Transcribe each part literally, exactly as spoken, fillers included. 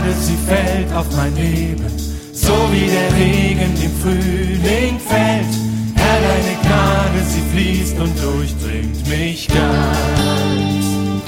Gnade, sie fällt auf mein Leben, so wie der Regen im Frühling fällt. Herr, deine Gnade, sie fließt und durchdringt mich ganz.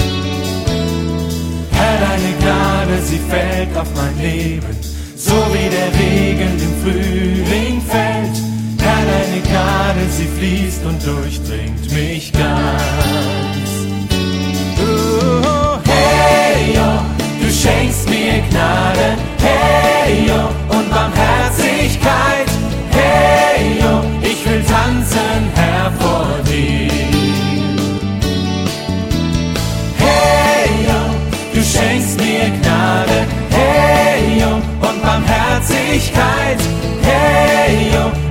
Herr, deine Gnade, sie fällt auf mein Leben, so wie der Regen im Frühling fällt. Herr, deine Gnade, sie fließt und durchdringt mich ganz. Oh, hey, oh, du schenkst mir Gnade, hey, oh, und Barmherzigkeit, hey, oh, ich will tanzen, Herr, vor dir. Hey, oh, du schenkst mir Gnade, hey, oh, und Barmherzigkeit, hey, oh,